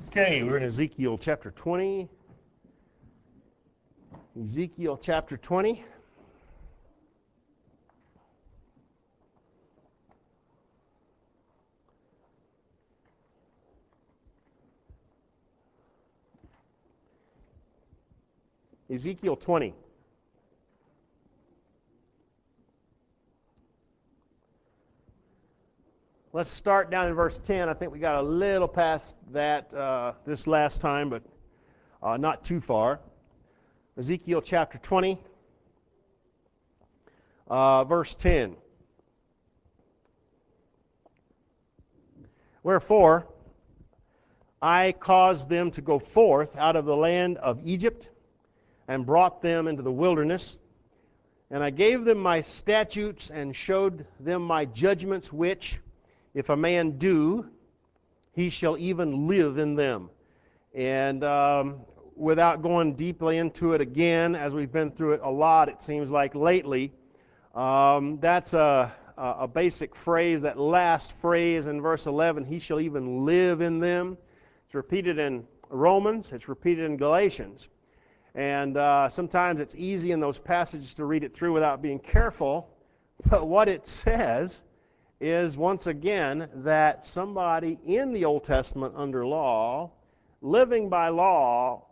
Okay, we're in Ezekiel chapter 20. Ezekiel chapter 20. Ezekiel 20. Let's start down in verse 10. I think we got a little past that this last time, but not too far. Ezekiel chapter 20, verse 10. Wherefore, I caused them to go forth out of the land of Egypt, and brought them into the wilderness. And I gave them my statutes, and showed them my judgments, which, if a man do, he shall even live in them. And without going deeply into it again, as we've been through it a lot, it seems like lately, that's a basic phrase, that last phrase in verse 11, he shall even live in them. It's repeated in Romans, it's repeated in Galatians. And sometimes it's easy in those passages to read it through without being careful. But what it says is, once again, that somebody in the Old Testament under law, living by law,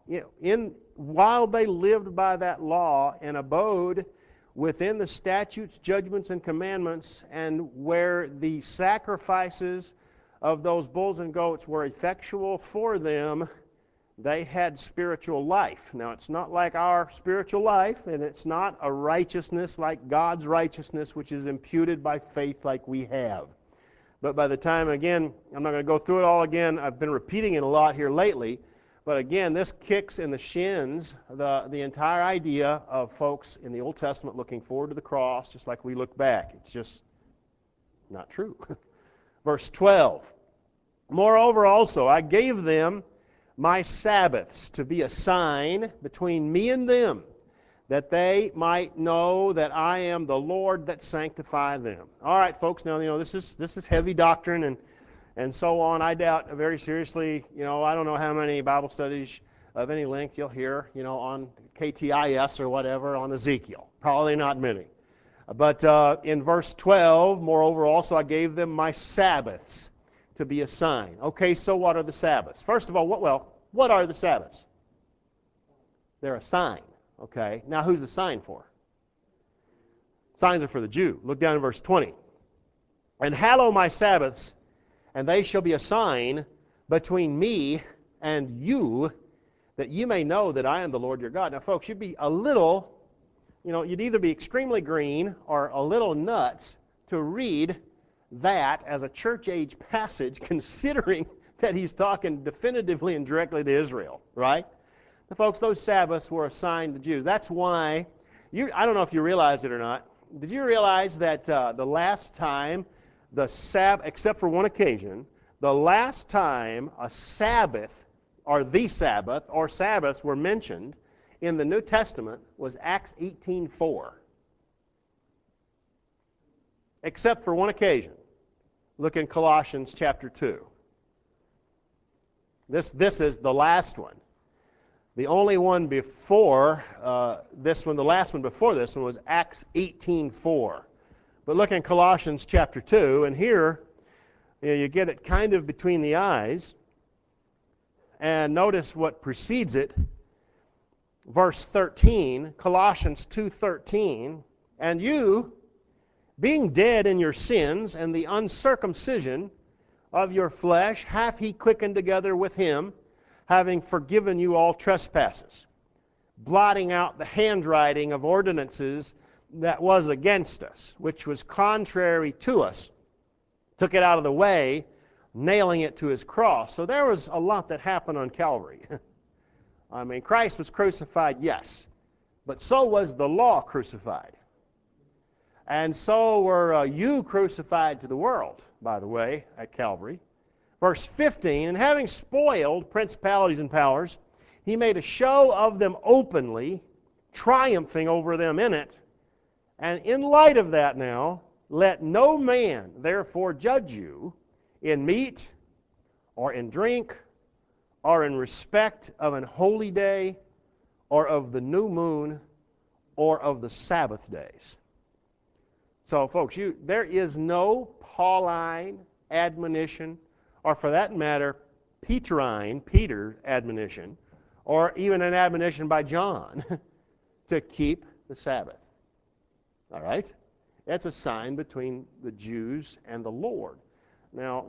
while they lived by that law and abode within the statutes, judgments, and commandments, and where the sacrifices of those bulls and goats were effectual for them, they had spiritual life. Now, it's not like our spiritual life, and it's not a righteousness like God's righteousness, which is imputed by faith like we have. But by the time, again, I'm not going to go through it all again. I've been repeating it a lot here lately. But again, this kicks in the shins the entire idea of folks in the Old Testament looking forward to the cross, just like we look back. It's just not true. Verse 12. Moreover also, I gave them my Sabbaths to be a sign between me and them, that they might know that I am the Lord that sanctify them. All right, folks, now, this is heavy doctrine and so on. I doubt very seriously, I don't know how many Bible studies of any length you'll hear, on KTIS or whatever on Ezekiel. Probably not many. But in verse 12, moreover also I gave them my Sabbaths to be a sign. Okay, so what are the Sabbaths? First of all, what are the Sabbaths? They're a sign. Okay, now who's the sign for? Signs are for the Jew. Look down in verse 20. And hallow my Sabbaths, and they shall be a sign between me and you, that you may know that I am the Lord your God. Now, folks, you'd be a little, you'd either be extremely green or a little nuts to read that as a church-age passage, considering that he's talking definitively and directly to Israel, right? Now, folks, those Sabbaths were assigned to Jews. That's why, I don't know if you realized it or not, did you realize that the last time the Sabbath, except for one occasion, the last time a Sabbath, or the Sabbath, or Sabbaths were mentioned in the New Testament was Acts 18:4. Except for one occasion. Look in Colossians chapter 2. This is the last one. The only one before this one, the last one before this one, was Acts 18:4. But look in Colossians chapter 2, and here you get it kind of between the eyes. And notice what precedes it. Verse 13, Colossians 2:13, and you, being dead in your sins and the uncircumcision of your flesh, hath he quickened together with him, having forgiven you all trespasses, blotting out the handwriting of ordinances that was against us, which was contrary to us, took it out of the way, nailing it to his cross. So there was a lot that happened on Calvary. I mean, Christ was crucified, yes, but so was the law crucified. And so were you crucified to the world, by the way, at Calvary. Verse 15, and having spoiled principalities and powers, he made a show of them openly, triumphing over them in it. And in light of that now, let no man therefore judge you in meat or in drink are in respect of an holy day or of the new moon or of the Sabbath days. So, folks, there is no Pauline admonition, or for that matter, Peter's admonition, or even an admonition by John to keep the Sabbath. All right? That's a sign between the Jews and the Lord. Now,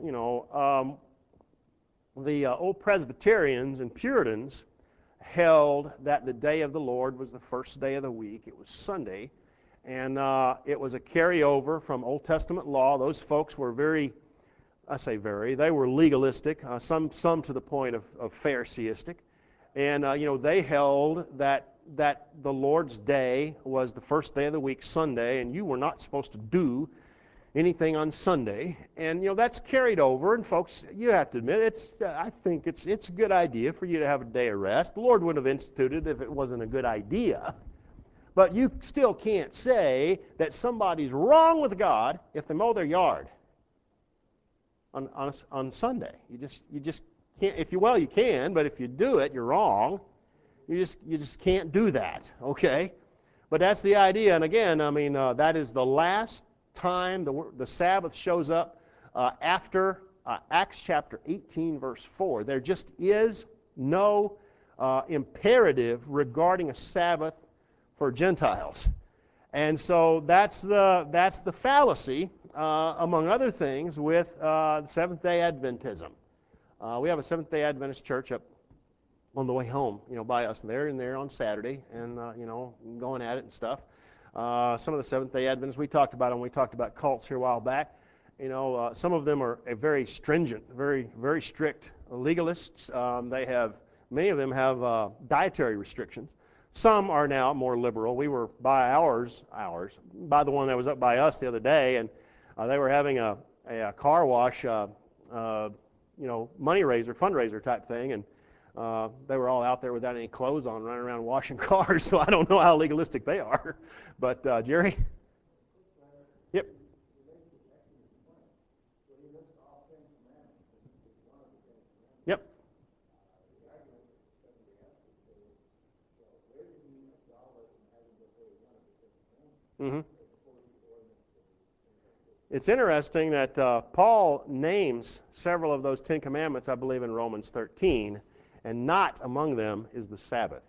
the old Presbyterians and Puritans held that the day of the Lord was the first day of the week. It was Sunday. And it was a carryover from Old Testament law. Those folks were they were legalistic, some to the point of Phariseistic. And, they held that the Lord's day was the first day of the week, Sunday, and you were not supposed to do anything on Sunday. And, that's carried over. And, folks, you have to admit, I think it's a good idea for you to have a day of rest. The Lord wouldn't have instituted it if it wasn't a good idea. But you still can't say that somebody's wrong with God if they mow their yard on Sunday. You just can't. You can, but if you do it, you're wrong. You just can't do that. Okay, but that's the idea. And again, that is the last time the Sabbath shows up after Acts chapter 18, verse 4. There just is no imperative regarding a Sabbath for Gentiles. And so that's the fallacy, among other things, with Seventh-day Adventism. We have a Seventh-day Adventist church up on the way home, by us. They're in there on Saturday and, going at it and stuff. Some of the Seventh-day Adventists, we talked about them when we talked about cults here a while back. Some of them are very stringent, very, very strict legalists. Many of them have dietary restrictions. Some are now more liberal. We were by by the one that was up by us the other day, and they were having a car wash, fundraiser type thing, and they were all out there without any clothes on, running around washing cars. So I don't know how legalistic they are. But Jerry? Yep. Yep. Mm-hmm. It's interesting that Paul names several of those Ten Commandments, I believe, in Romans 13, and not among them is the Sabbath.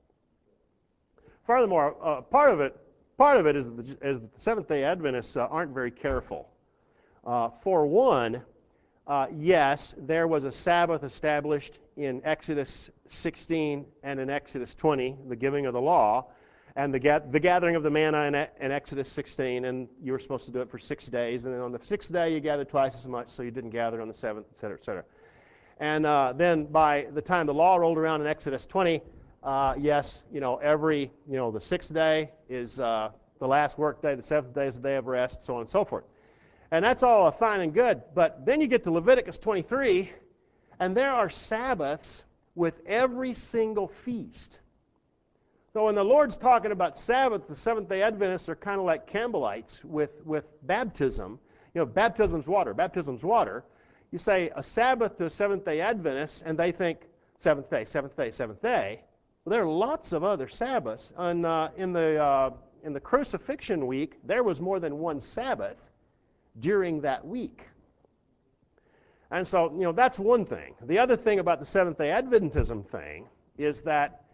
Furthermore, part of it is that the Seventh-day Adventists aren't very careful. For one, yes, there was a Sabbath established in Exodus 16 and in Exodus 20, the giving of the law, and the gathering of the manna in Exodus 16, and you were supposed to do it for 6 days, and then on the 6th day you gathered twice as much, so you didn't gather on the 7th, etc., etc. And then by the time the law rolled around in Exodus 20, yes, the 6th day is the last work day, the 7th day is the day of rest, so on and so forth. And that's all fine and good, but then you get to Leviticus 23, and there are Sabbaths with every single feast. So when the Lord's talking about Sabbath, the Seventh-day Adventists are kind of like Campbellites with baptism. Baptism's water. You say a Sabbath to a Seventh-day Adventist, and they think seventh day, seventh day, seventh day. Well, there are lots of other Sabbaths. And in the crucifixion week, there was more than one Sabbath during that week. And so, that's one thing. The other thing about the Seventh-day Adventism thing is that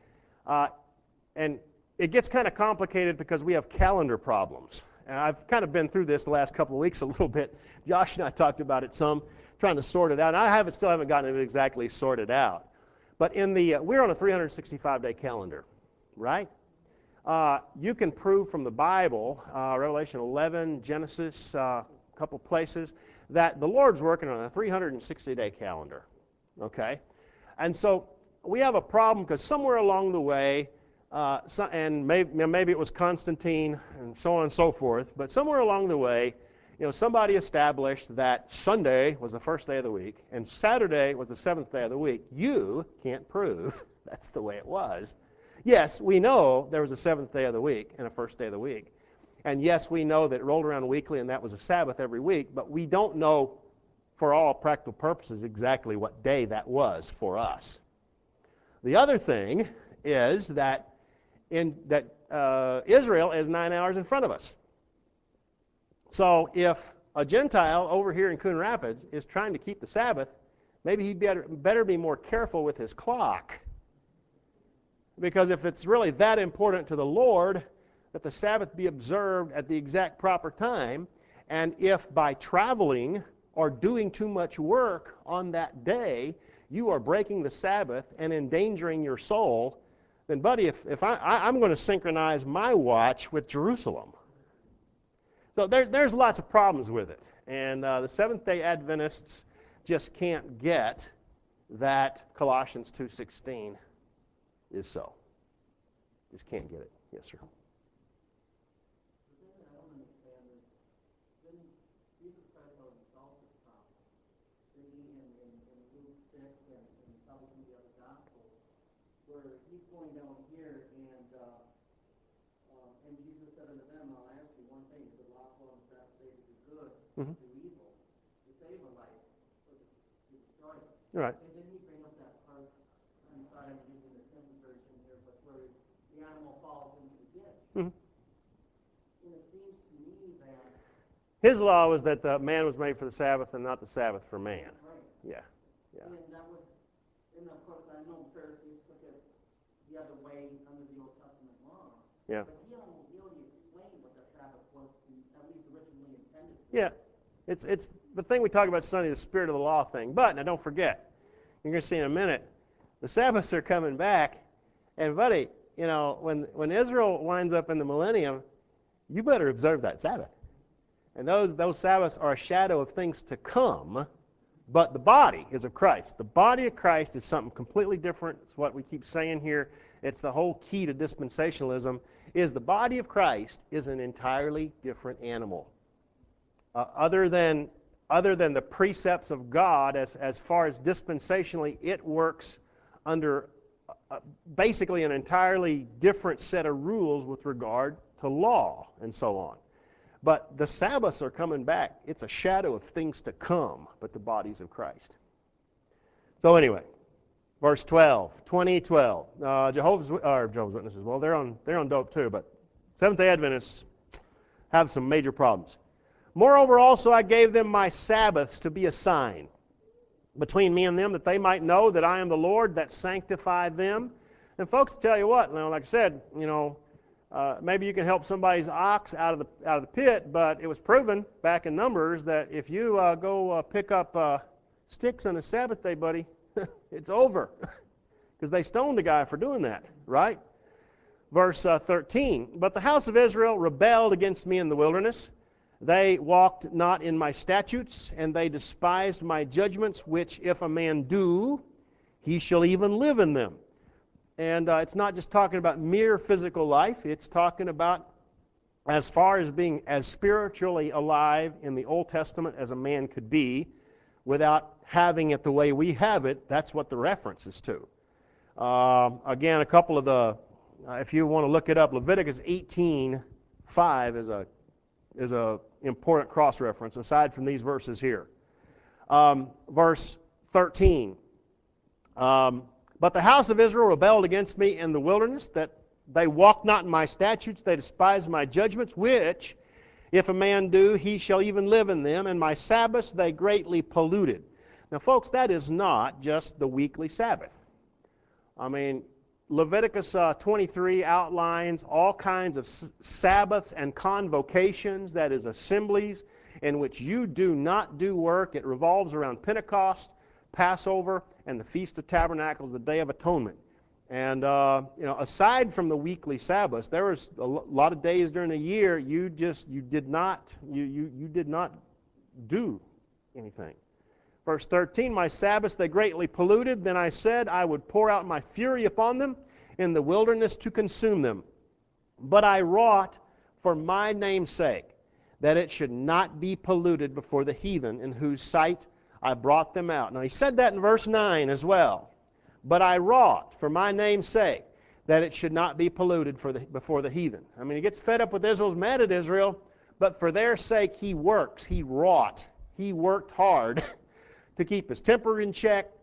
and it gets kind of complicated because we have calendar problems. And I've kind of been through this the last couple of weeks a little bit. Josh and I talked about it some, trying to sort it out. And I still haven't gotten it exactly sorted out. But we're on a 365-day calendar, right? You can prove from the Bible, Revelation 11, Genesis, a couple places, that the Lord's working on a 360-day calendar, okay? And so we have a problem because somewhere along the way, and maybe it was Constantine and so on and so forth, but somewhere along the way, somebody established that Sunday was the first day of the week and Saturday was the 7th day of the week. You can't prove that's the way it was. Yes, we know there was a 7th day of the week and a first day of the week. And yes, we know that it rolled around weekly and that was a Sabbath every week, but we don't know for all practical purposes exactly what day that was for us. The other thing is that Israel is 9 hours in front of us. So if a Gentile over here in Coon Rapids is trying to keep the Sabbath, maybe he'd better be more careful with his clock. Because if it's really that important to the Lord that the Sabbath be observed at the exact proper time, and if by traveling or doing too much work on that day you are breaking the Sabbath and endangering your soul, then buddy, if I'm going to synchronize my watch with Jerusalem. So there's lots of problems with it. And the Seventh-day Adventists just can't get that Colossians 2:16 is so. Just can't get it. Yes, sir. Where he's going down here, and Jesus said unto them, I'll ask you one thing, is it lawful on the Sabbath day to do good, to do evil, to save a life, or to destroy it? Right. And then he bring up that part, I'm sorry I'm using the simple version here, but where the animal falls into the ditch. And it seems to me that his law was that the man was made for the Sabbath and not the Sabbath for man. Right. Yeah. And that was, and of course I know Pharisees took it the other way under the Old Testament law. Yeah. But he only explained what the Sabbath was, at least originally intended. Yeah. It's the thing we talk about Sunday, the spirit of the law thing. But now don't forget, you're going to see in a minute, the Sabbaths are coming back, and buddy, you know, when Israel winds up in the millennium, you better observe that Sabbath. And those Sabbaths are a shadow of things to come, but the body is of Christ. The body of Christ is something completely different. It's what we keep saying here. It's the whole key to dispensationalism, is the body of Christ is an entirely different animal. Other than the precepts of God, as far as dispensationally, it works under basically an entirely different set of rules with regard to law and so on. But the Sabbaths are coming back. It's a shadow of things to come, but the bodies of Christ. So anyway, verse 12, 20:12. Jehovah's Witnesses, well, they're on dope too, but Seventh-day Adventists have some major problems. Moreover, also I gave them my Sabbaths to be a sign between me and them, that they might know that I am the Lord that sanctify them. And folks, tell you what, like I said, maybe you can help somebody's ox out of the pit, but it was proven back in Numbers that if you go pick up sticks on a Sabbath day, buddy, it's over, because they stoned the guy for doing that, right? Verse 13, but the house of Israel rebelled against me in the wilderness. They walked not in my statutes, and they despised my judgments, which if a man do, he shall even live in them. And it's not just talking about mere physical life. It's talking about as far as being as spiritually alive in the Old Testament as a man could be without having it the way we have it. That's what the reference is to. Again, a couple of the, if you want to look it up, Leviticus 18:5 is a important cross-reference aside from these verses here. Verse 13. But the house of Israel rebelled against me in the wilderness, that they walked not in my statutes, they despised my judgments, which, if a man do, he shall even live in them, and my Sabbaths they greatly polluted. Now, folks, that is not just the weekly Sabbath. I mean, Leviticus 23 outlines all kinds of Sabbaths and convocations, that is, assemblies, in which you do not do work. It revolves around Pentecost, Passover, and the Feast of Tabernacles, the Day of Atonement. And aside from the weekly Sabbaths, there was a lot of days during the year you did not do anything. Verse 13, my Sabbaths they greatly polluted. Then I said I would pour out my fury upon them in the wilderness to consume them. But I wrought for my name's sake, that it should not be polluted before the heathen, in whose sight I brought them out. Now he said that in verse 9 as well. But I wrought for my name's sake, that it should not be polluted before the heathen. I mean, he gets fed up with Israel's mad at Israel, but for their sake he works. He wrought. He worked hard to keep his temper in check,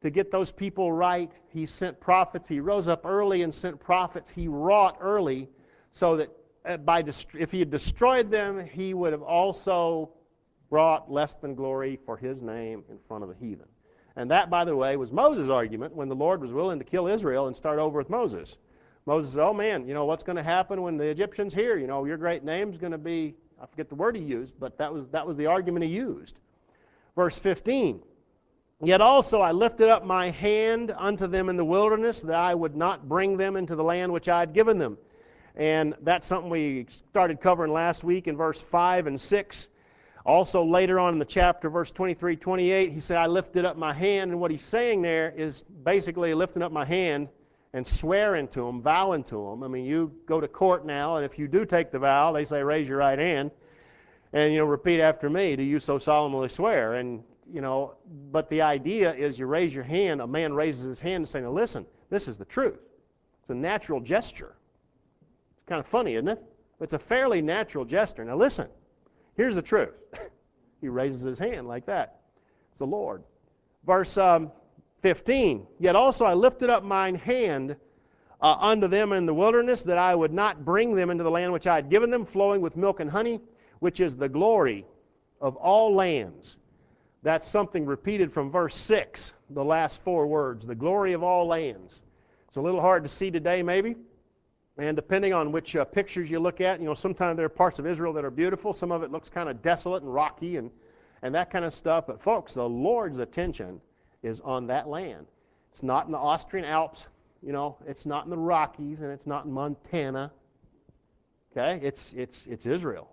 to get those people right, he sent prophets. He rose up early and sent prophets. He wrought early so that if he had destroyed them, he would have also brought less than glory for his name in front of the heathen. And that, by the way, was Moses' argument when the Lord was willing to kill Israel and start over with Moses. Moses said, oh man, what's going to happen when the Egyptians hear? Your great name's going to be, I forget the word he used, but that was the argument he used. Verse 15, yet also I lifted up my hand unto them in the wilderness, that I would not bring them into the land which I had given them. And that's something we started covering last week in verse 5 and 6. Also later on in the chapter, verse 23, 28, he said, I lifted up my hand. And what he's saying there is basically lifting up my hand and swearing to them, vowing to them. I mean, you go to court now, and if you do take the vow, they say, raise your right hand, and repeat after me, do you so solemnly swear? And but the idea is you raise your hand, a man raises his hand and saying, now listen, this is the truth. It's a natural gesture. It's kind of funny, isn't it? It's a fairly natural gesture. Now listen, here's the truth. He raises his hand like that. It's the Lord. Verse 15, yet also I lifted up mine hand unto them in the wilderness, that I would not bring them into the land which I had given them, flowing with milk and honey, which is the glory of all lands. That's something repeated from verse 6, the last four words, the glory of all lands. It's a little hard to see today maybe, and depending on which pictures you look at, sometimes there are parts of Israel that are beautiful, some of it looks kind of desolate and rocky and that kind of stuff, but folks, the Lord's attention is on that land. It's not in the Austrian Alps, it's not in the Rockies, and it's not in Montana. Okay? It's Israel.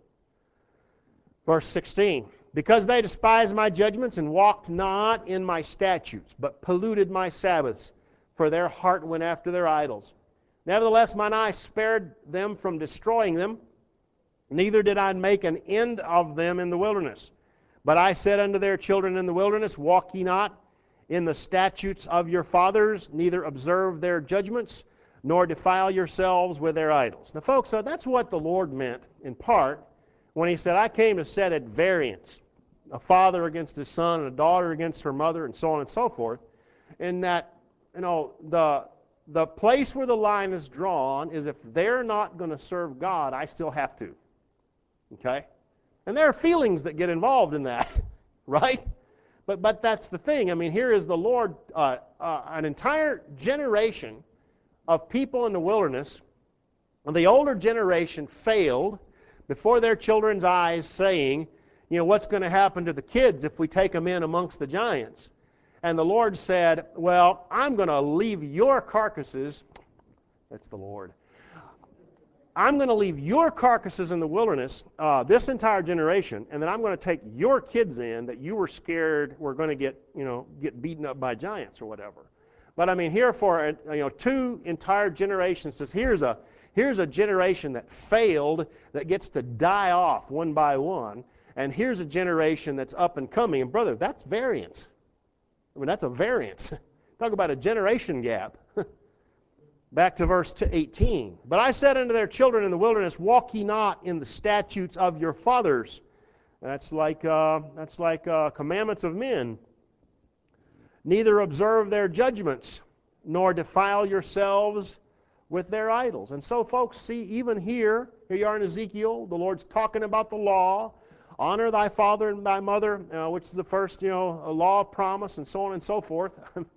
Verse 16, because they despised my judgments and walked not in my statutes, but polluted my Sabbaths, for their heart went after their idols. Nevertheless, mine eye spared them from destroying them, neither did I make an end of them in the wilderness. But I said unto their children in the wilderness, walk ye not in the statutes of your fathers, neither observe their judgments, nor defile yourselves with their idols. Now folks, that's what the Lord meant in part when he said, I came to set at variance a father against his son, and a daughter against her mother, and so on and so forth. And that, the place where the line is drawn is if they're not going to serve God, I still have to. Okay? And there are feelings that get involved in that, right? But that's the thing. I mean, here is the Lord, an entire generation of people in the wilderness, and the older generation failed before their children's eyes, saying, what's going to happen to the kids if we take them in amongst the giants? And the Lord said, well, I'm going to leave your carcasses, that's the Lord, I'm going to leave your carcasses in the wilderness, this entire generation, and then I'm going to take your kids in that you were scared were going to get beaten up by giants or whatever. But I mean, here for two entire generations, says here's a generation that failed, that gets to die off one by one, and here's a generation that's up and coming. And brother, that's variance. I mean, that's a variance. Talk about a generation gap. Back to verse 18. But I said unto their children in the wilderness, walk ye not in the statutes of your fathers. That's like commandments of men. Neither observe their judgments, nor defile yourselves with their idols. And so, folks, see, even here you are in Ezekiel, the Lord's talking about the law. Honor thy father and thy mother, which is the first, a law of promise, and so on and so forth.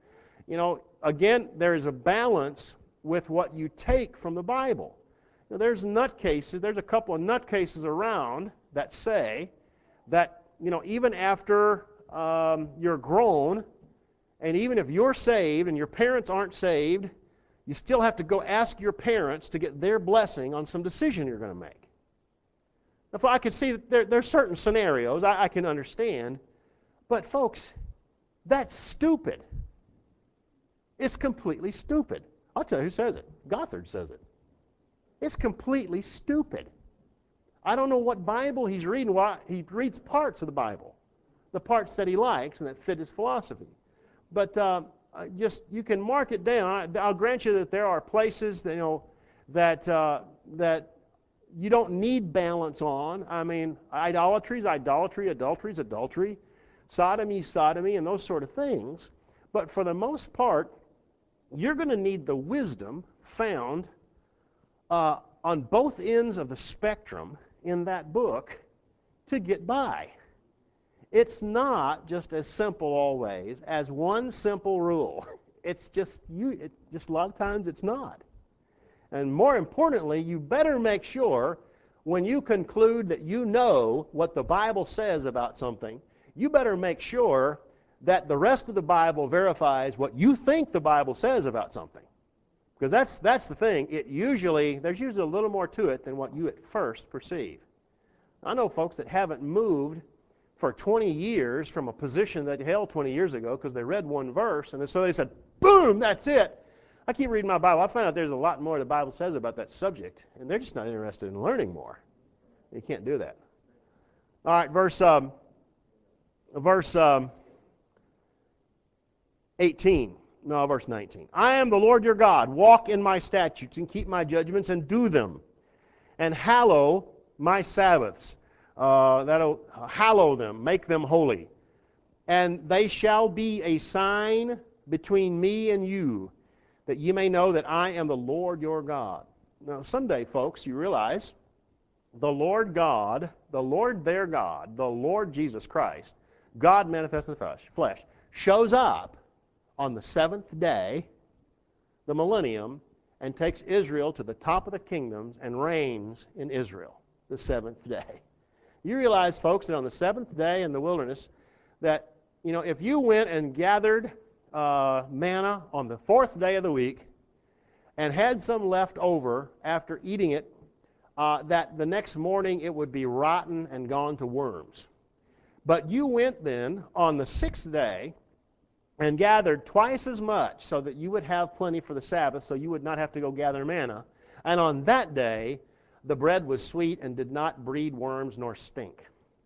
Again, there is a balance with what you take from the Bible. Now, there's nutcases. There's a couple of nutcases around that say that even after you're grown, and even if you're saved and your parents aren't saved, you still have to go ask your parents to get their blessing on some decision you're going to make. If I could see that there's certain scenarios I can understand, but folks, that's stupid. It's completely stupid. I'll tell you who says it. Gothard says it. It's completely stupid. I don't know what Bible he's reading. He reads parts of the Bible, the parts that he likes and that fit his philosophy. But you can mark it down. I'll grant you that there are places that you don't need balance on. I mean, idolatry is idolatry, adultery is adultery, sodomy is sodomy, and those sort of things. But for the most part, you're going to need the wisdom found on both ends of the spectrum in that book to get by. It's not just as simple always as one simple rule. It's just a lot of times it's not. And more importantly, you better make sure when you conclude that you know what the Bible says about something, you better make sure that the rest of the Bible verifies what you think the Bible says about something. Because that's the thing. There's usually a little more to it than what you at first perceive. I know folks that haven't moved for 20 years from a position that they held 20 years ago because they read one verse, and so they said, boom, that's it. I keep reading my Bible. I find out there's a lot more the Bible says about that subject, and they're just not interested in learning more. You can't do that. All right, verse 18. No, verse 19. I am the Lord your God. Walk in my statutes and keep my judgments and do them. And hallow my Sabbaths. Hallow them, make them holy. And they shall be a sign between me and you, that ye may know that I am the Lord your God. Now, someday, folks, you realize the Lord God, the Lord their God, the Lord Jesus Christ, God manifest in the flesh, shows up on the seventh day, the millennium, and takes Israel to the top of the kingdoms and reigns in Israel the seventh day. You realize, folks, that on the seventh day in the wilderness, that, if you went and gathered manna on the fourth day of the week and had some left over after eating it, that the next morning it would be rotten and gone to worms. But you went then on the sixth day and gathered twice as much so that you would have plenty for the Sabbath, so you would not have to go gather manna. And on that day, the bread was sweet and did not breed worms nor stink.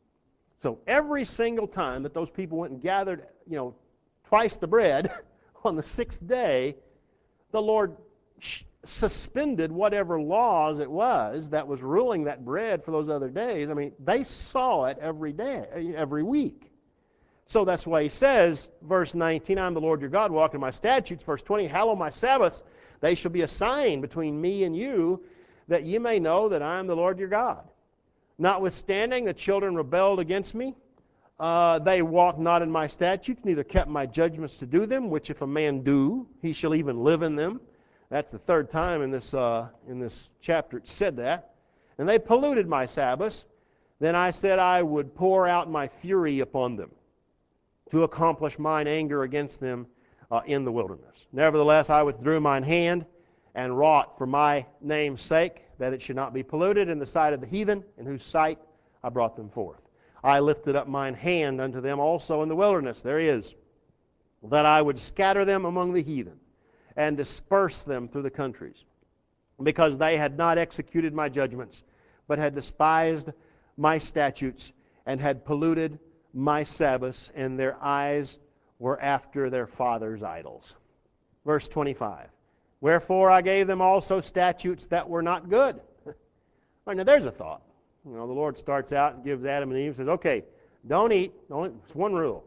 So every single time that those people went and gathered, twice the bread on the sixth day, the Lord suspended whatever laws it was that was ruling that bread for those other days. I mean, they saw it every day, every week. So that's why he says, verse 19, I am the Lord your God, walk in my statutes. Verse 20, hallow my Sabbaths. They shall be a sign between me and you, that ye may know that I am the Lord your God. Notwithstanding, the children rebelled against me. They walked not in my statutes, neither kept my judgments to do them, which if a man do, he shall even live in them. That's the third time in this chapter it said that. And they polluted my Sabbaths. Then I said I would pour out my fury upon them, to accomplish mine anger against them in the wilderness. Nevertheless, I withdrew mine hand, and wrought for my name's sake, that it should not be polluted in the sight of the heathen, in whose sight I brought them forth. I lifted up mine hand unto them also in the wilderness, there he is, that I would scatter them among the heathen, and disperse them through the countries, because they had not executed my judgments, but had despised my statutes, and had polluted my Sabbaths, and their eyes were after their fathers' idols. Verse 25. Wherefore I gave them also statutes that were not good. All right, now there's a thought. The Lord starts out and gives Adam and Eve and says, okay, don't eat. It's one rule.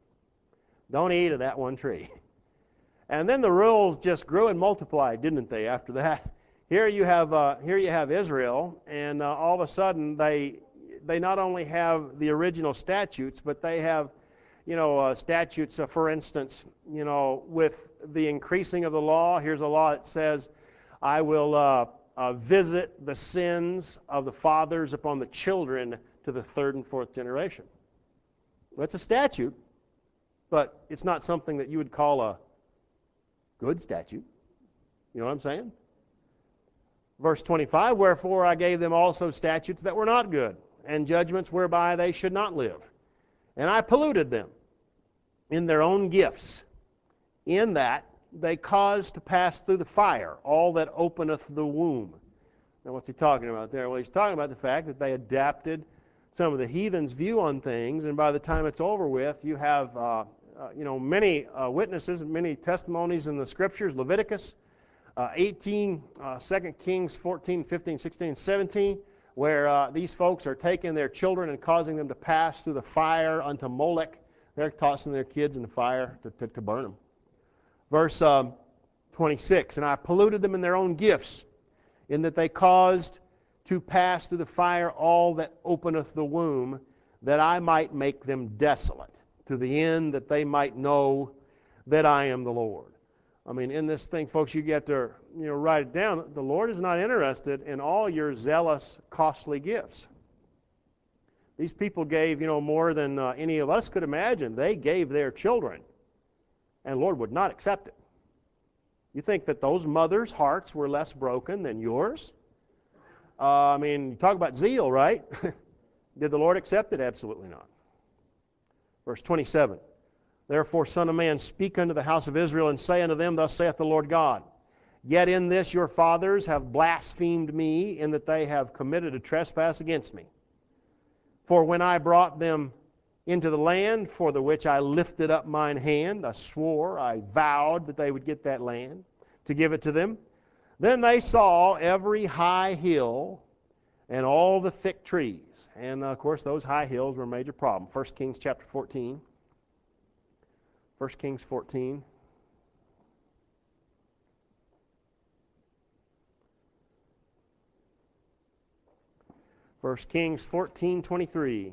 Don't eat of that one tree. And then the rules just grew and multiplied, didn't they, after that? Here you have Israel, and all of a sudden they not only have the original statutes, but they have statutes, for instance, with the increasing of the law. Here's a law that says, I will visit the sins of the fathers upon the children to the third and fourth generation. Well, it's a statute, but it's not something that you would call a good statute. You know what I'm saying? Verse 25, wherefore I gave them also statutes that were not good, and judgments whereby they should not live. And I polluted them in their own gifts, in that they caused to pass through the fire all that openeth the womb. Now what's he talking about there? Well, he's talking about the fact that they adapted some of the heathens' view on things, and by the time it's over with, you have many witnesses and many testimonies in the Scriptures, Leviticus 18, 2 Kings 14, 15, 16, 17, where these folks are taking their children and causing them to pass through the fire unto Molech. They're tossing their kids in the fire to burn them. Verse 26, and I polluted them in their own gifts, in that they caused to pass through the fire all that openeth the womb, that I might make them desolate, to the end that they might know that I am the Lord. I mean, in this thing, folks, you get to write it down. The Lord is not interested in all your zealous, costly gifts. These people gave, more than any of us could imagine. They gave their children, and the Lord would not accept it. You think that those mothers' hearts were less broken than yours? You talk about zeal, right? Did the Lord accept it? Absolutely not. Verse 27, therefore, Son of man, speak unto the house of Israel, and say unto them, thus saith the Lord God, yet in this your fathers have blasphemed me, in that they have committed a trespass against me. For when I brought them into the land for the which I lifted up mine hand, I swore, I vowed that they would get that land, to give it to them. Then they saw every high hill and all the thick trees. And of course those high hills were a major problem. 1 Kings chapter 14. 1 Kings 14. First Kings 14:23.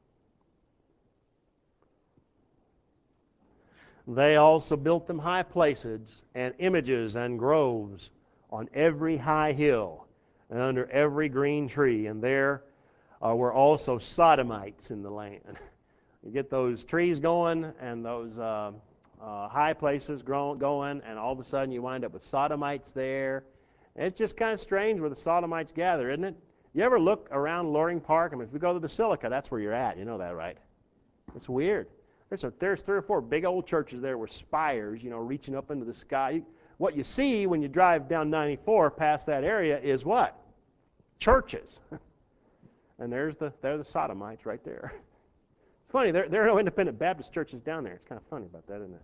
They also built them high places and images and groves on every high hill and under every green tree. And there were also sodomites in the land. You get those trees going and those high places going, and all of a sudden you wind up with sodomites there. And it's just kind of strange where the sodomites gather, isn't it? You ever look around Loring Park? If we go to the Basilica, that's where you're at. You know that, right? It's weird. There's 3 or 4 big old churches there with spires, reaching up into the sky. What you see when you drive down 94 past that area is what? Churches. And they're the sodomites right there. It's funny, there are no independent Baptist churches down there. It's kind of funny about that, isn't it?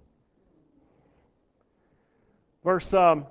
Verse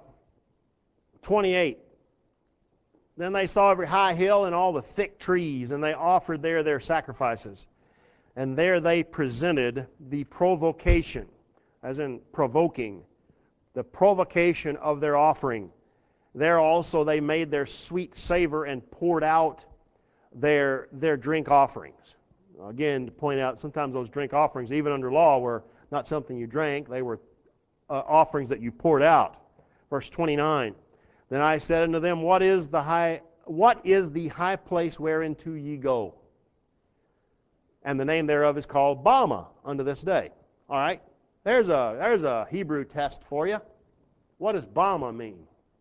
28. Then they saw every high hill and all the thick trees, and they offered there their sacrifices. And there they presented the provocation, as in provoking, the provocation of their offering. There also they made their sweet savor and poured out their drink offerings. Again, to point out, sometimes those drink offerings, even under law, were not something you drank. They were offerings that you poured out. Verse 29. Then I said unto them, What is the high place whereinto ye go? And the name thereof is called Bama unto this day. All right? There's a Hebrew test for you. What does Bama mean?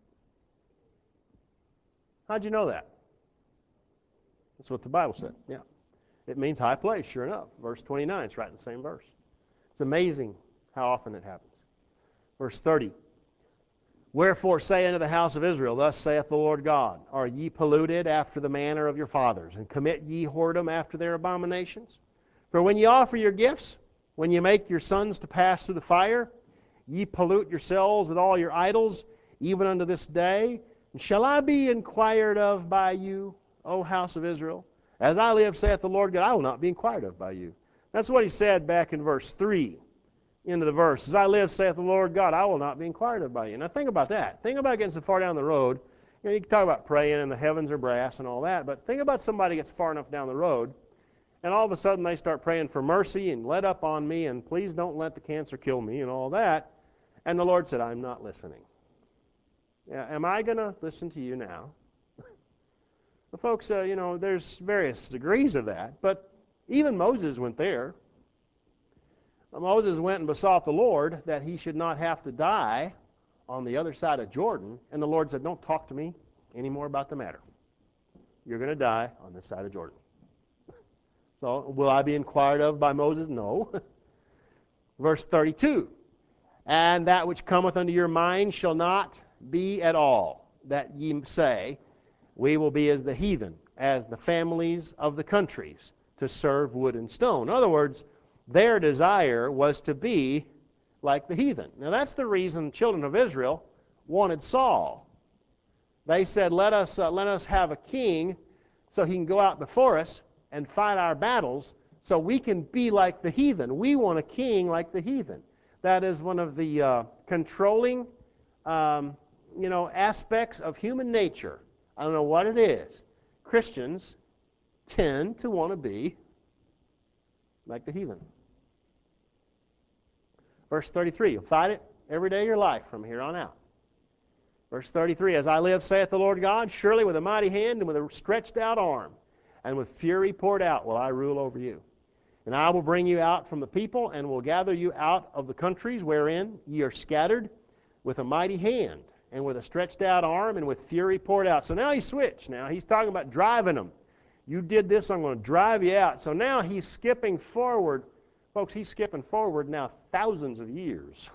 How'd you know that? That's what the Bible said. Yeah. It means high place, sure enough. Verse 29, it's right in the same verse. It's amazing how often it happens. Verse 30. Wherefore say unto the house of Israel, Thus saith the Lord God, Are ye polluted after the manner of your fathers, and commit ye whoredom after their abominations? For when ye offer your gifts, when ye make your sons to pass through the fire, ye pollute yourselves with all your idols, even unto this day. And shall I be inquired of by you, O house of Israel? As I live, saith the Lord God, I will not be inquired of by you. That's what he said back in verse 3. Into the verse, As I live, saith the Lord God, I will not be inquired of by you. Now think about that. Think about getting so far down the road. You can talk about praying and the heavens are brass and all that, but think about somebody gets far enough down the road, and all of a sudden they start praying for mercy and let up on me, and please don't let the cancer kill me and all that. And the Lord said, I'm not listening. Am I going to listen to you now? Well, folks, there's various degrees of that, but even Moses went there. Moses went and besought the Lord that he should not have to die on the other side of Jordan, and the Lord said, Don't talk to me anymore about the matter. You're going to die on this side of Jordan. So, will I be inquired of by Moses? No. Verse 32, And that which cometh unto your mind shall not be at all, that ye say, We will be as the heathen, as the families of the countries, to serve wood and stone. In other words, their desire was to be like the heathen. Now that's the reason the children of Israel wanted Saul. They said, let us have a king so he can go out before us and fight our battles so we can be like the heathen. We want a king like the heathen. That is one of the controlling, aspects of human nature. I don't know what it is. Christians tend to want to be like the heathen. Verse 33, you'll fight it every day of your life from here on out. Verse 33, as I live, saith the Lord God, surely with a mighty hand and with a stretched out arm, and with fury poured out will I rule over you. And I will bring you out from the people, and will gather you out of the countries wherein ye are scattered, with a mighty hand, and with a stretched out arm, and with fury poured out. So now he switched. Now he's talking about driving them. You did this, I'm going to drive you out. So now he's skipping forward. Folks, he's skipping forward now thousands of years.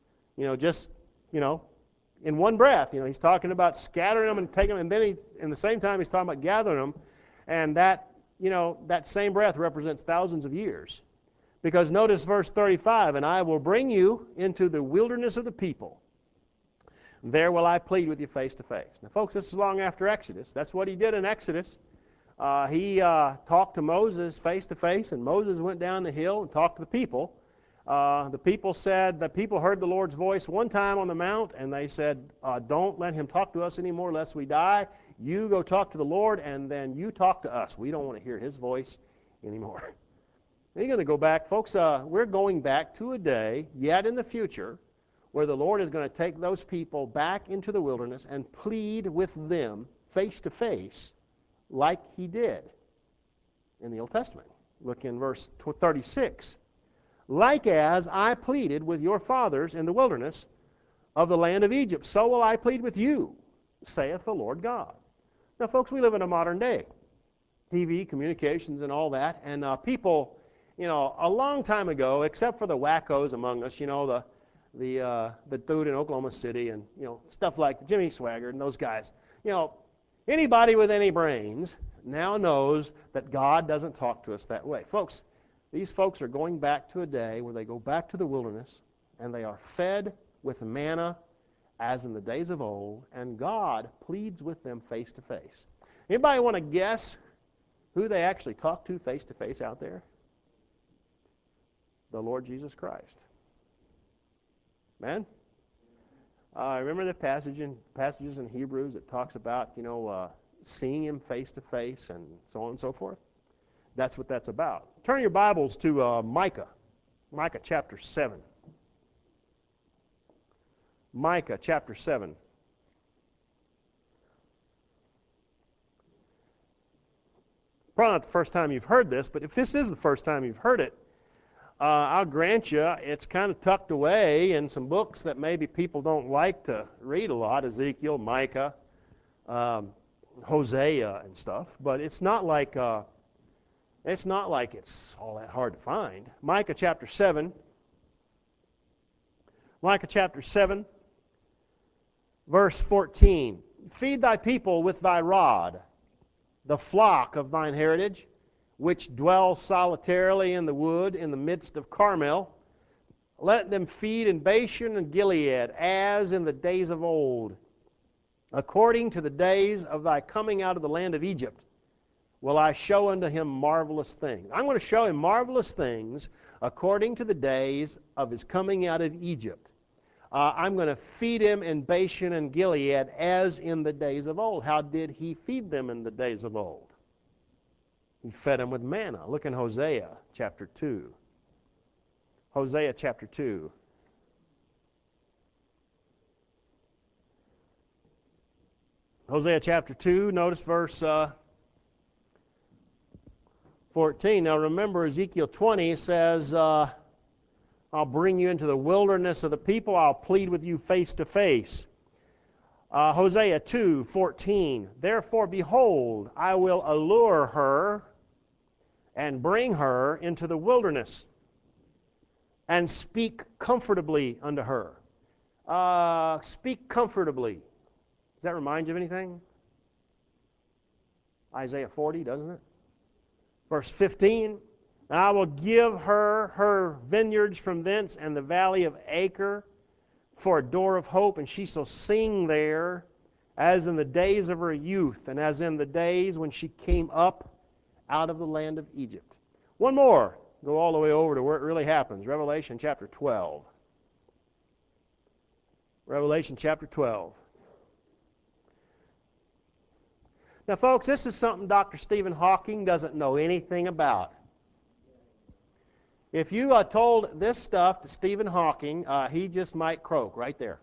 In one breath. He's talking about scattering them and taking them, and then in the same time he's talking about gathering them, and that same breath represents thousands of years. Because notice verse 35, and I will bring you into the wilderness of the people. There will I plead with you face to face. Now, folks, this is long after Exodus. That's what he did in Exodus. He talked to Moses face to face, and Moses went down the hill and talked to the people. The people heard the Lord's voice one time on the mount, and they said, don't let him talk to us anymore lest we die. You go talk to the Lord, and then you talk to us. We don't want to hear his voice anymore. You're going to go back, folks. We're going back to a day yet in the future where the Lord is going to take those people back into the wilderness and plead with them face to face like he did in the Old Testament. Look in verse 36. Like as I pleaded with your fathers in the wilderness of the land of Egypt, so will I plead with you, saith the Lord God. Now, folks, we live in a modern day. TV, communications, and all that, and people, a long time ago, except for the wackos among us, the dude in Oklahoma City and, stuff like Jimmy Swaggart and those guys, anybody with any brains now knows that God doesn't talk to us that way. Folks, these folks are going back to a day where they go back to the wilderness and they are fed with manna as in the days of old, and God pleads with them face to face. Anybody want to guess who they actually talk to face out there? The Lord Jesus Christ. Man? Remember the passages in Hebrews that talks about, seeing him face to face and so on and so forth? That's what that's about. Turn your Bibles to Micah. Micah chapter 7. Micah chapter 7. Probably not the first time you've heard this, but if this is the first time you've heard it, I'll grant you it's kind of tucked away in some books that maybe people don't like to read a lot, Ezekiel, Micah, Hosea and stuff, but it's not like it's all that hard to find. Micah chapter 7. Micah chapter 7, verse 14. Feed thy people with thy rod, the flock of thine heritage, which dwell solitarily in the wood in the midst of Carmel. Let them feed in Bashan and Gilead, as in the days of old. According to the days of thy coming out of the land of Egypt, will I show unto him marvelous things. I'm going to show him marvelous things according to the days of his coming out of Egypt. I'm going to feed him in Bashan and Gilead as in the days of old. How did he feed them in the days of old? He fed them with manna. Look in Hosea chapter 2. Hosea chapter 2. Hosea chapter 2, notice verse 14. Now remember, Ezekiel 20 says, I'll bring you into the wilderness of the people. I'll plead with you face to face. Hosea 2:14. Therefore, behold, I will allure her and bring her into the wilderness and speak comfortably unto her. Speak comfortably. Does that remind you of anything? Isaiah 40, doesn't it? Verse 15. And I will give her vineyards from thence, and the valley of Acre for a door of hope, and she shall sing there as in the days of her youth, and as in the days when she came up out of the land of Egypt. One more. Go all the way over to where it really happens. Revelation chapter 12. Revelation chapter 12. Now, folks, this is something Dr. Stephen Hawking doesn't know anything about. If you told this stuff to Stephen Hawking, he just might croak right there.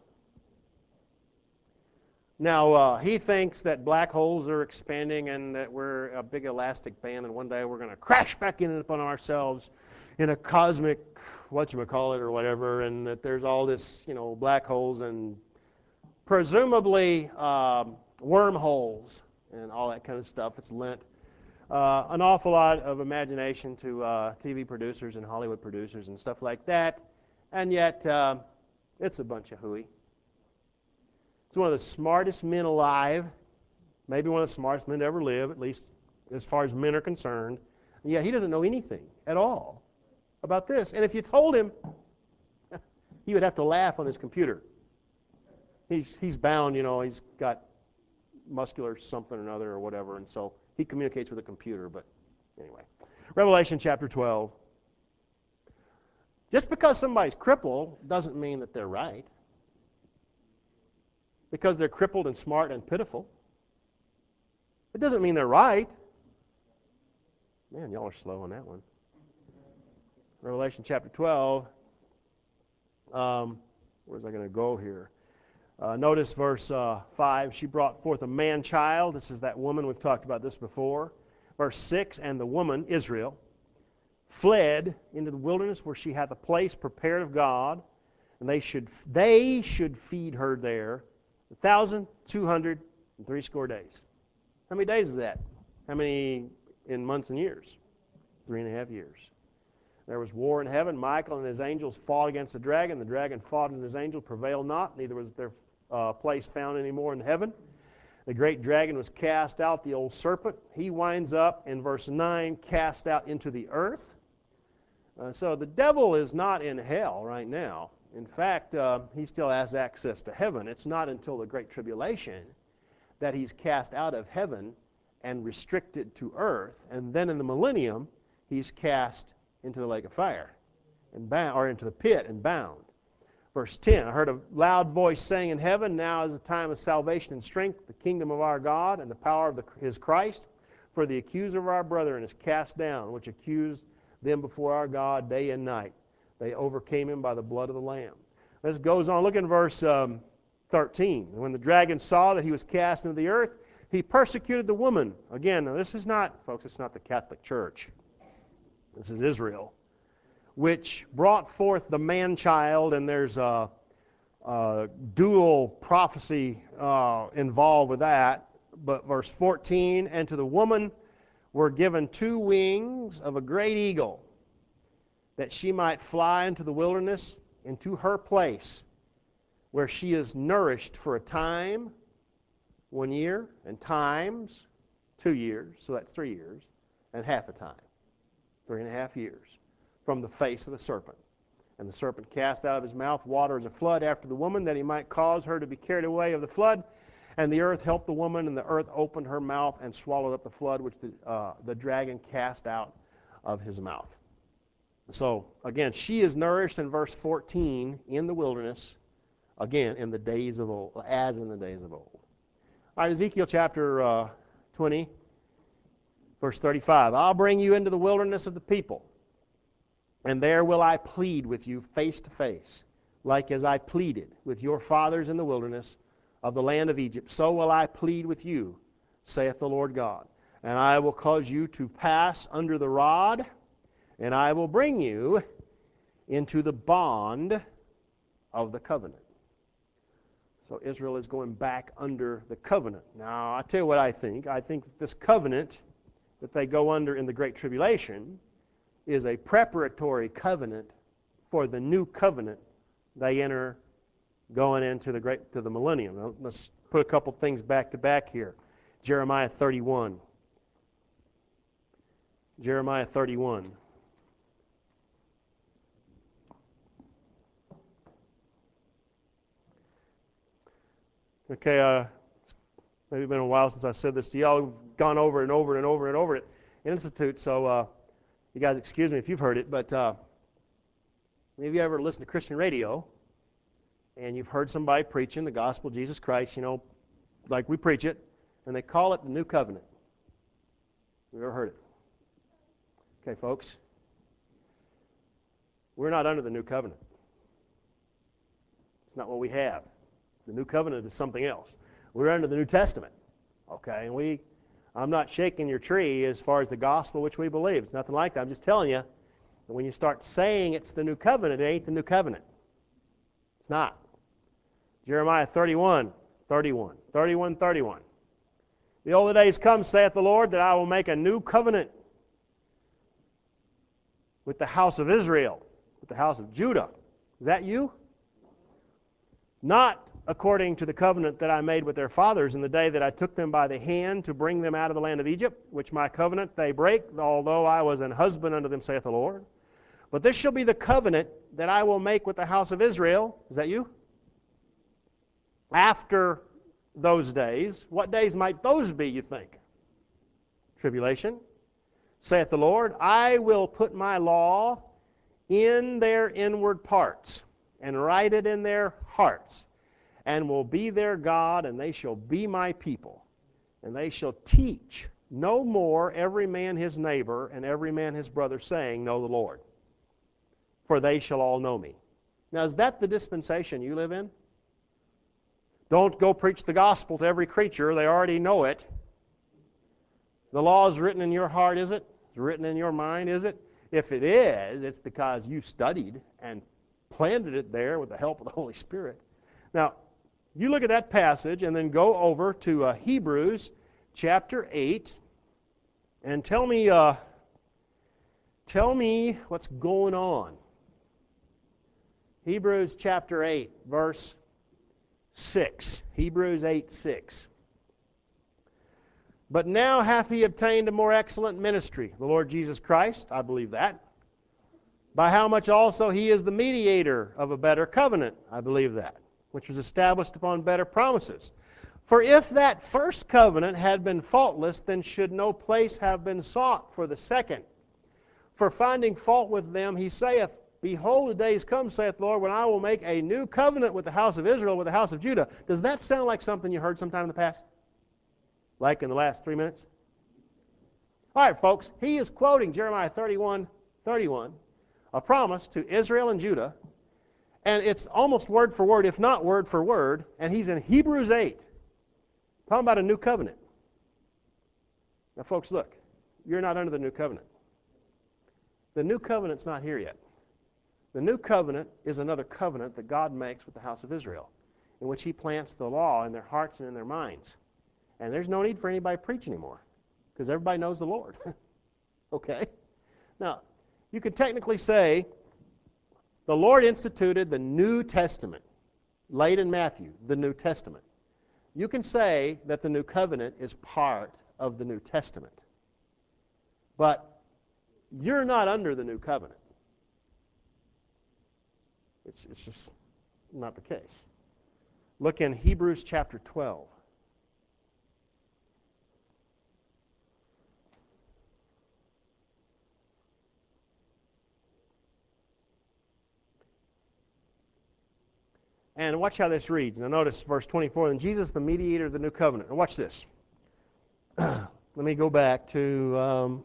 Now, he thinks that black holes are expanding and that we're a big elastic band and one day we're going to crash back in upon ourselves in a cosmic whatchamacallit or whatever, and that there's all this, black holes and presumably wormholes and all that kind of stuff. It's lent an awful lot of imagination to TV producers and Hollywood producers and stuff like that, and yet it's a bunch of hooey. He's one of the smartest men alive, maybe one of the smartest men to ever live, at least as far as men are concerned, and yet he doesn't know anything at all about this. And if you told him, he would have to laugh on his computer. He's bound, he's got muscular something or another or whatever, and so he communicates with a computer. But anyway, Revelation chapter 12. Just because somebody's crippled doesn't mean that they're right. Because they're crippled and smart and pitiful, it doesn't mean they're right. Man, y'all are slow on that one. Revelation chapter 12. Where's I going to go here? Notice verse 5. She brought forth a man-child. This is that woman. We've talked about this before. Verse 6. And the woman, Israel, fled into the wilderness where she hath a place prepared of God, and they should feed her there 1,260 days. How many days is that? How many in months and years? 3.5 years. There was war in heaven. Michael and his angels fought against the dragon. The dragon fought and his angels prevailed not. Neither was their place found any more in heaven. The great dragon was cast out, the old serpent. He winds up in verse 9, cast out into the earth. So the devil is not in hell right now. In fact, he still has access to heaven. It's not until the Great Tribulation that he's cast out of heaven and restricted to earth. And then in the millennium, he's cast into the lake of fire, and bound, or into the pit and bound. Verse 10, I heard a loud voice saying in heaven, now is the time of salvation and strength, the kingdom of our God, and the power of his Christ. For the accuser of our brethren is cast down, which accused them before our God day and night. They overcame him by the blood of the Lamb. This goes on. Look in verse 13. When the dragon saw that he was cast into the earth, he persecuted the woman. Again, now this is not, folks, it's not the Catholic Church. This is Israel, which brought forth the man-child, and there's a dual prophecy involved with that. But verse 14, and to the woman were given 2 wings of a great eagle, that she might fly into the wilderness, into her place, where she is nourished for a time, 1 year, and times 2 years, so that's 3 years, and half a time, 3.5 years, from the face of the serpent. And the serpent cast out of his mouth water as a flood after the woman, that he might cause her to be carried away of the flood. And the earth helped the woman, and the earth opened her mouth and swallowed up the flood which the dragon cast out of his mouth. So, again, she is nourished in verse 14 in the wilderness, again, in the days of old, as in the days of old. All right, Ezekiel chapter 20, verse 35. I'll bring you into the wilderness of the people, and there will I plead with you face to face, like as I pleaded with your fathers in the wilderness of the land of Egypt. So will I plead with you, saith the Lord God. And I will cause you to pass under the rod, and I will bring you into the bond of the covenant. So Israel is going back under the covenant. Now, I tell you what I think. I think that this covenant that they go under in the Great Tribulation is a preparatory covenant for the new covenant they enter going into the millennium. Now, let's put a couple things back to back here. Jeremiah 31. Jeremiah 31. Okay, it's maybe been a while since I said this to y'all. We've gone over and over and over and over it in Institute, so you guys excuse me if you've heard it, but maybe you ever listen to Christian radio, and you've heard somebody preaching the gospel of Jesus Christ, like we preach it, and they call it the New Covenant. You've ever heard it? Okay, folks. We're not under the New Covenant. It's not what we have. The New Covenant is something else. We're under the New Testament. Okay, and I'm not shaking your tree as far as the gospel which we believe. It's nothing like that. I'm just telling you that when you start saying it's the New Covenant, it ain't the New Covenant. It's not. Jeremiah 31. The older days come, saith the Lord, that I will make a new covenant with the house of Israel, with the house of Judah. Is that you? Not according to the covenant that I made with their fathers in the day that I took them by the hand to bring them out of the land of Egypt, which my covenant they break, although I was an husband unto them, saith the Lord. But this shall be the covenant that I will make with the house of Israel. Is that you? After those days. What days might those be, you think? Tribulation. Saith the Lord, I will put my law in their inward parts, and write it in their hearts, and will be their God, and they shall be my people. And they shall teach no more every man his neighbor, and every man his brother, saying, Know the Lord. For they shall all know me. Now, is that the dispensation you live in? Don't go preach the gospel to every creature. They already know it. The law is written in your heart, is it? It's written in your mind, is it? If it is, it's because you studied and planted it there with the help of the Holy Spirit. Now, you look at that passage and then go over to Hebrews chapter 8 and tell me what's going on. Hebrews chapter 8, verse 6. Hebrews 8:6. But now hath he obtained a more excellent ministry, the Lord Jesus Christ, I believe that. By how much also he is the mediator of a better covenant, I believe that, which was established upon better promises. For if that first covenant had been faultless, then should no place have been sought for the second. For finding fault with them, he saith, Behold, the days come, saith the Lord, when I will make a new covenant with the house of Israel, with the house of Judah. Does that sound like something you heard sometime in the past? Like in the last 3 minutes? All right, folks, he is quoting Jeremiah 31:31, a promise to Israel and Judah, and it's almost word for word, if not word for word, and he's in Hebrews 8, talking about a new covenant. Now, folks, look, you're not under the new covenant. The new covenant's not here yet. The new covenant is another covenant that God makes with the house of Israel, in which he plants the law in their hearts and in their minds. And there's no need for anybody to preach anymore, because everybody knows the Lord. Okay? Now, you could technically say the Lord instituted the New Testament, laid in Matthew, the New Testament. You can say that the New Covenant is part of the New Testament. But you're not under the New Covenant. It's just not the case. Look in Hebrews chapter 12. And watch how this reads. Now notice verse 24, and Jesus, the mediator of the new covenant. Now watch this. Let me go back to,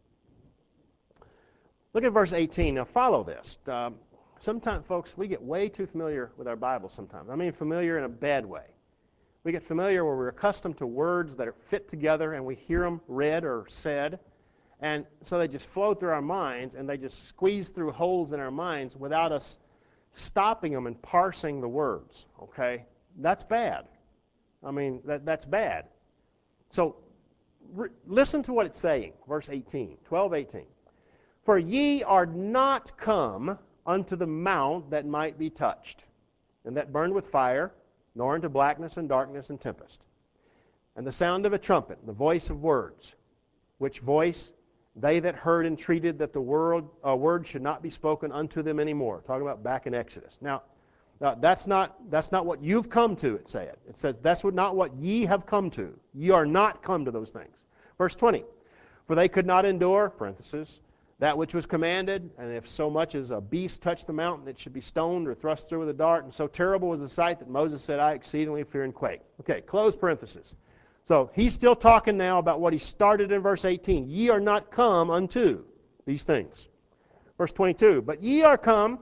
look at verse 18. Now follow this. Sometimes, folks, we get way too familiar with our Bible sometimes. I mean familiar in a bad way. We get familiar where we're accustomed to words that are fit together and we hear them read or said. And so they just flow through our minds and they just squeeze through holes in our minds without us stopping them and parsing the words. Okay? That's bad. I mean, that's bad. So listen to what it's saying. Verse 18, 12:18. For ye are not come unto the mount that might be touched, and that burned with fire, nor into blackness and darkness and tempest, and the sound of a trumpet, and the voice of words, which voice they that heard entreated that the word should not be spoken unto them anymore. Talking about back in Exodus. Now that's not what you've come to, it said. It says, that's not what ye have come to. Ye are not come to those things. Verse 20, for they could not endure, parenthesis, that which was commanded, and if so much as a beast touched the mountain, it should be stoned or thrust through with a dart. And so terrible was the sight that Moses said, I exceedingly fear and quake. Okay, close parenthesis. So he's still talking now about what he started in verse 18. Ye are not come unto these things. Verse 22, but ye are come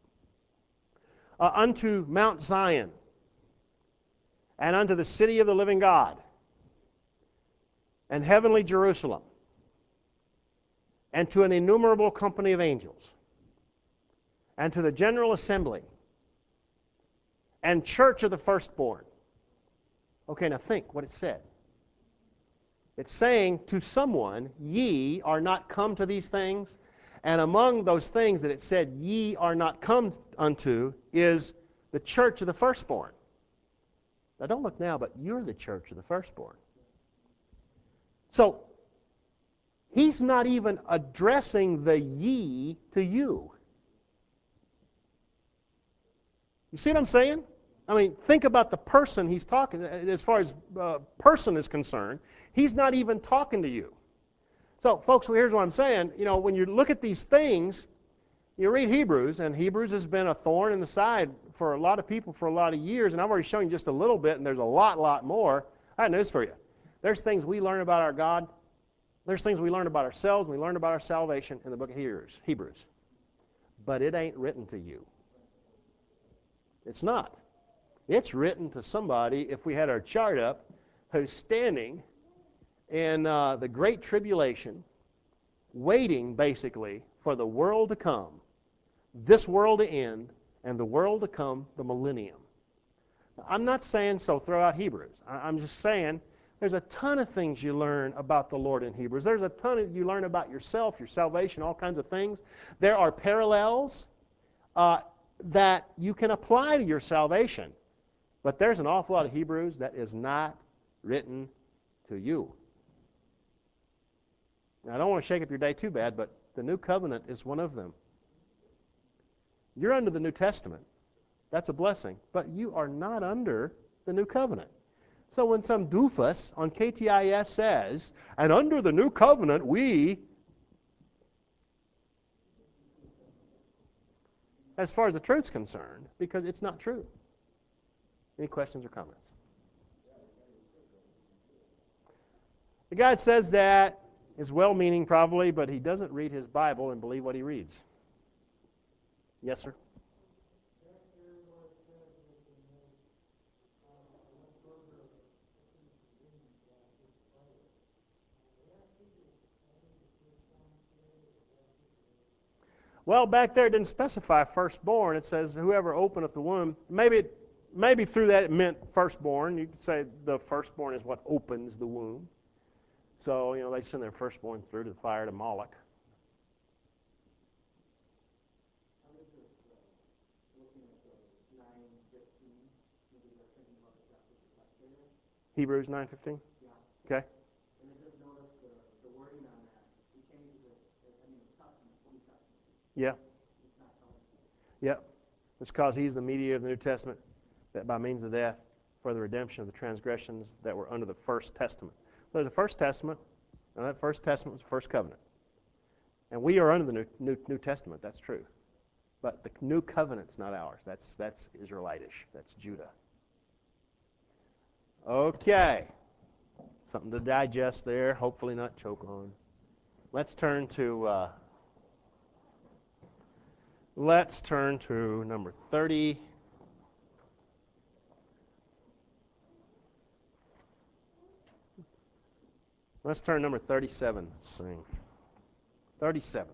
unto Mount Zion, and unto the city of the living God, and heavenly Jerusalem, and to an innumerable company of angels, and to the general assembly, and church of the firstborn. Okay, now think what it said. It's saying to someone, ye are not come to these things, and among those things that it said, ye are not come unto, is the church of the firstborn. Now don't look now, but you're the church of the firstborn. So, he's not even addressing the ye to you. You see what I'm saying? I mean, think about the person he's talking, as far as person is concerned, he's not even talking to you. So, folks, here's what I'm saying. You know, when you look at these things, you read Hebrews, and Hebrews has been a thorn in the side for a lot of people for a lot of years, and I've already shown you just a little bit, and there's a lot more. I have news for you. There's things we learn about our God. There's things we learn about ourselves, and we learn about our salvation in the book of Hebrews. But it ain't written to you. It's not. It's written to somebody, if we had our chart up, who's standing in the Great Tribulation, waiting, basically, for the world to come, this world to end, and the world to come, the millennium. Now, I'm not saying so throw out Hebrews. I'm just saying there's a ton of things you learn about the Lord in Hebrews. There's a ton you learn about yourself, your salvation, all kinds of things. There are parallels that you can apply to your salvation. But there's an awful lot of Hebrews that is not written to you. Now, I don't want to shake up your day too bad, but the New Covenant is one of them. You're under the New Testament. That's a blessing. But you are not under the New Covenant. So when some doofus on KTIS says, and under the New Covenant we, as far as the truth's concerned, because it's not true. Any questions or comments? The guy says that is well-meaning probably, but he doesn't read his Bible and believe what he reads. Yes, sir? Well, back there it didn't specify firstborn. It says whoever openeth the womb. Maybe through that it meant firstborn. You could say the firstborn is what opens the womb. So, you know, they send their firstborn through to the fire to Moloch. Hebrews 9:15? Yeah. Okay. And I just noticed the wording on that. He changes it. I mean, it's Testament, New Testament. Yeah. It's not covenant. Yep. It's because he's the mediator of the New Testament, that by means of death for the redemption of the transgressions that were under the first testament. So the first testament, and that first testament was the first covenant. And we are under the New Testament, that's true. But the new covenant's not ours. That's Israelitish. That's Judah. Okay. Something to digest there, hopefully not choke on. Let's turn to number 30. Let's turn to number 37. Sing. 37.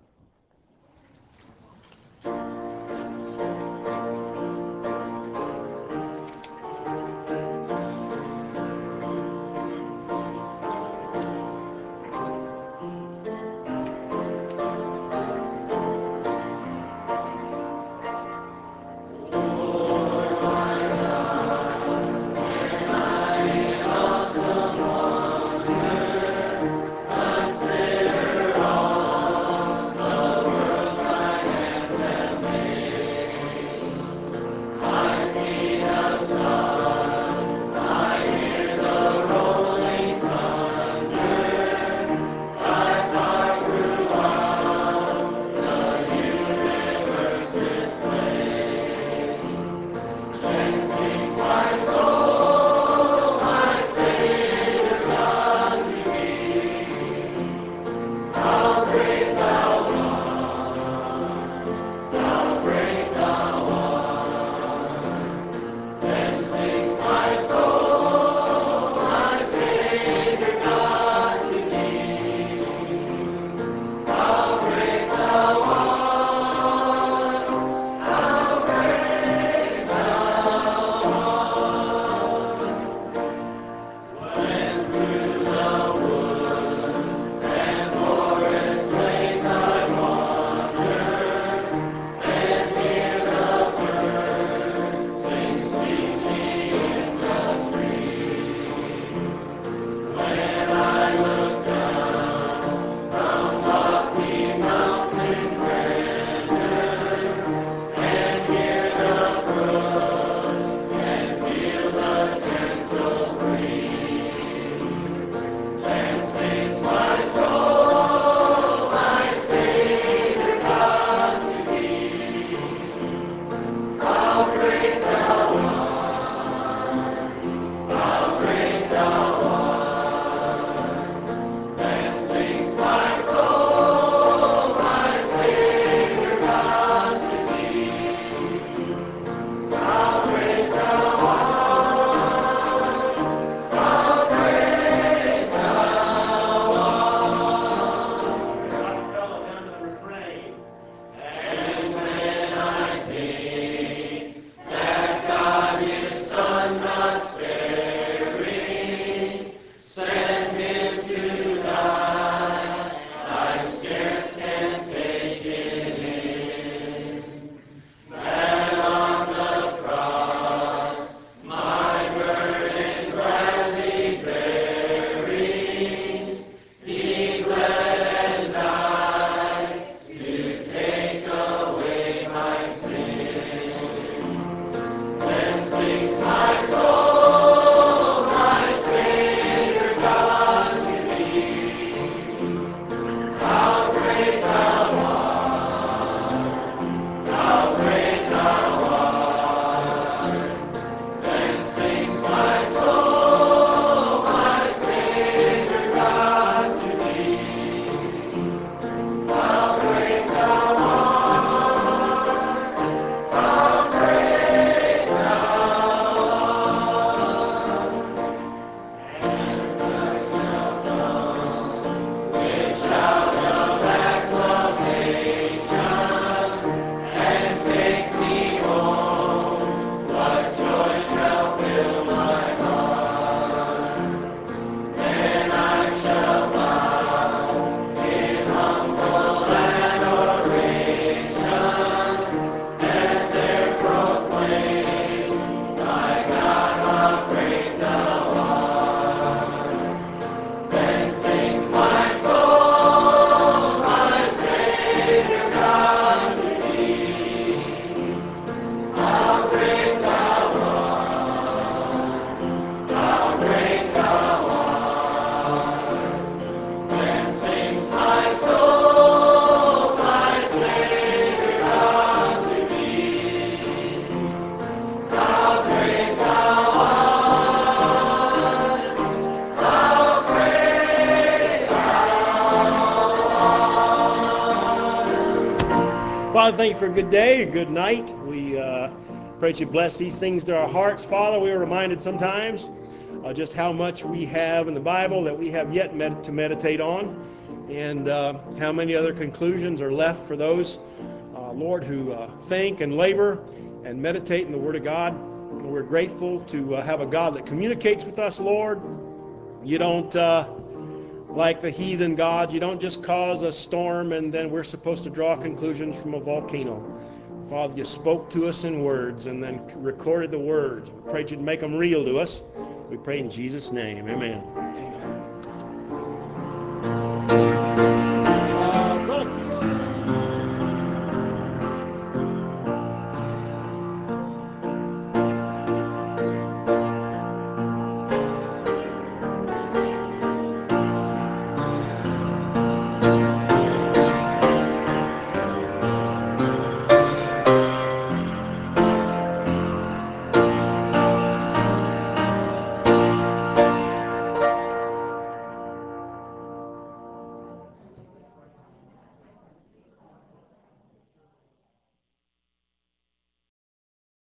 Father, thank you for a good day, a good night. We pray that you bless these things to our hearts. Father, we are reminded sometimes just how much we have in the Bible that we have yet to meditate on, and how many other conclusions are left for those, Lord, who think and labor and meditate in the Word of God. And we're grateful to have a God that communicates with us, Lord. You don't, like the heathen gods, you don't just cause a storm and then we're supposed to draw conclusions from a volcano. Father, you spoke to us in words and then recorded the words. We prayed you'd make them real to us. We pray in Jesus' name. Amen.